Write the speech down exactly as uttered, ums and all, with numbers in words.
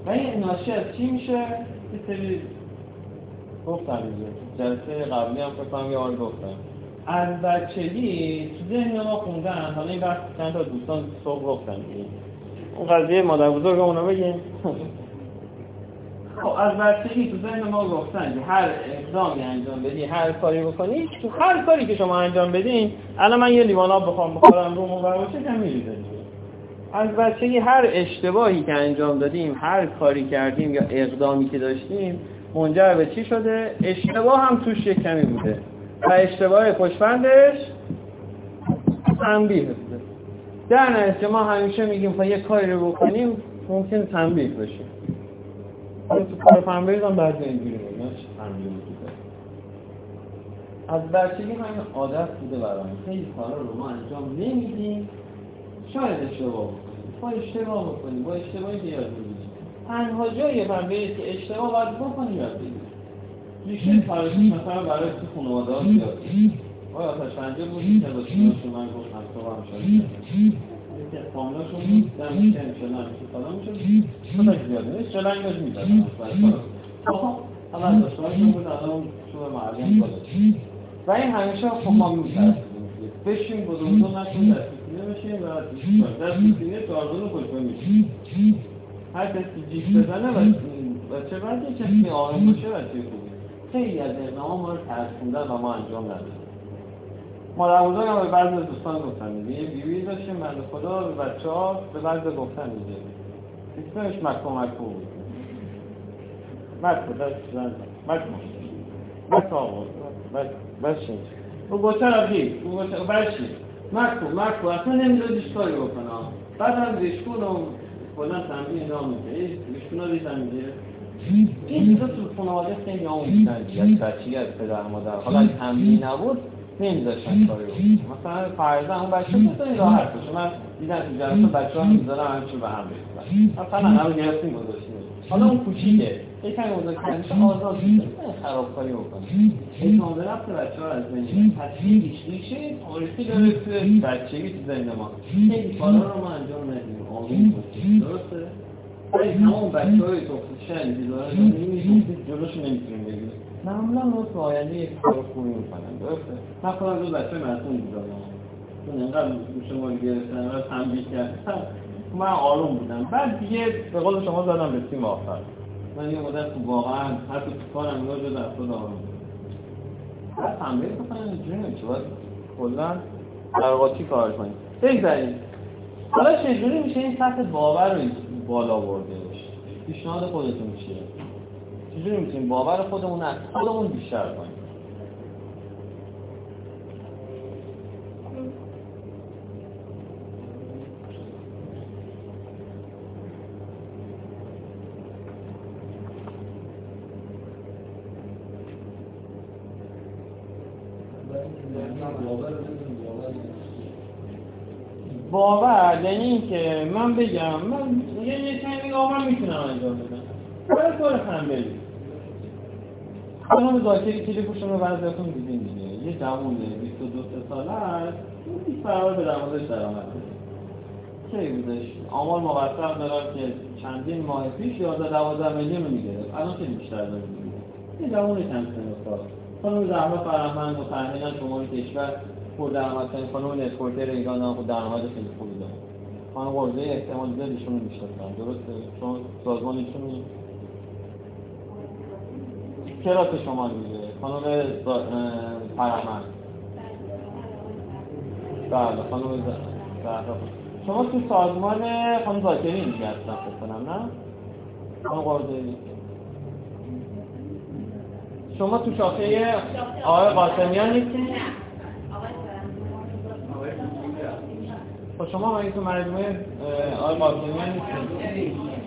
و این ناشی از چی میشه؟ یه سری گفتم دیگه جلسه قبلی هم فکر کنم یه بار گفتم از بچگی تو ذهن ما خوندن. حالا این وقت چند تا دوستان صبح گفتن دیگه اون قضیه مادر بزرگمون رو بگیم. خب از بچگی تو ذهن ما گفتن که هر اقدامی انجام بدی، هر کاری بکنی، تو هر کاری که شما انجام بدین، الان من یه لیوان آب بخوام بخورم روم اون باشه که میریزه. از بچگی هر اشتباهی که انجام دادیم، هر کاری کردیم یا اقدامی که داشتیم منجر به چی شده؟ اشتباه هم توش یک کمی بوده و اشتباه پشتبندش تنبیه بوده. در نتیجه ما همیشه میگیم تا یک کاری رو بکنیم ممکن تنبیه بشه. حالا تو کار فنبریز هم بعضی اینجوری میگن چه تنبیه بوده. از بچگی همین عادت بوده برامون خیلی کارا رو ما انجام نمیدیم، شاید اشتباه بکنیم، با اشتباه بکنیم، با اشتباهی که یاد بگیریم. تنها جای فنبریز که اشتباه باید بکنیم یاد بگیریم. ریشه کارش مثلا برای تو خانواده ها زیاد آیا آتش پنجه بود که با چوناشون من گفتم تو هم شاید که خاملاشون بود در میشه انشالله همیشه سالا میشه خودش زیاده نیست چلنگ باش میدادم آقا اول داشتهاشون بود الان شو معلم بالا و این همیشه خب ما میترسیم بشیم بزرگدون نشون دستیسینه بشیم و دستیسینه چهاردون خوشبه میشیم هر کسی جیش بزنه و چه باید یه کسی آرام باشه و چه خوبی خیلی از اقدام ما رو ترسوندن و ما انجام ندادیم. مادر بزرگ هم به بعض دوستان گفتن دیگه یه بیوی داشتیم بنده خدا به بچه ها به بعض گفتن دیگه اسمش مکو مکو بود مکو دست زن مکو مکو آقا بچه او گوته را بید او گوته بچه مکو مکو اصلا نمیدادیش کاری بکنه بعد هم ریشکون و کلن تنبیه نام میده ریشکون ها ریزن میده این چیزا تو خانواده خیلی آموزن دیگه از بچگی از پدر مادر حالا اگه تنبیه نبود نمیذاشتن کاری رو مثلا فرضاً اون بچه بزنی راحت باشه من دیدم تو جلسه بچه‌ها میذارن همچه به هم بریزن مثلا همه گرفتیم گذاشتیم حالا اون کوچیکه یکم بزرگتر میشه آزاد میشه خرابکاری بکنه اعتماد به نفس بچه‌ها از بین پس ریش ریشه تاریخی داره توی بچگی تو ذهن ما خیلی کارا رو ما انجام ندیم آروم باشیم درسته ولی تمام بچه‌های توفیشن دیداره نمی‌تونیم جلوشون نمی‌تونیم بگیریم معمولا ما تو آینده یک کار خوبی میکنن درسته؟ من خودم دو بچه معصوم دیدم چون اینقدر گوش ما رو گرفتن و تنبیه کردن من آروم بودم بعد دیگه به قول شما زدم به تیم آخر من یه مدت تو واقعا هر تو کارم اینا رو در خود آروم بودم بعد تنبیه بکنم اینجوری نمیشه باید کلا در واقع چی کار کنیم بگذاریم حالا چجوری میشه این سطح باور رو بالا برده پیشنهاد خودتون چیه؟ چجوری میتونیم باور خودمون از خودمون بیشتر کنیم؟ باور یعنی این که من بگم من یه یه کمی آقا میتونم انجام بدم برای کار خنبه خانم ذاکری کلیپشون رو بعضیاتون دیدین دیگه یه جوونه بیست و دو ساله هست بیست برابر به درآمدش درآمد بده کی بودش آمار مقطع دارم که چندین ماه پیش یازده دوازده میلیون رو میگرفت الان خیلی بیشتر داره میگیره یه جوونه چند سن و سال خانم زهرا فرهمند متأهلا شمال کشور پر درآمدترین خانم نتورکر ایران هم درآمد خیلی خوبی داره خانم قرضه احتمال زیاد ایشون رو میشناسن درسته چون سازمان ایشون کلاس شما دیگه خانم فرهمند بله خانم زهرا شما تو سازمان خانم ذاکری میگه هستن فکر کنم نه خانم قرضه شما تو شاخه آقای قاسمیان نیستید خب شما مگه تو مجموعه آقای قاسمیان نیستید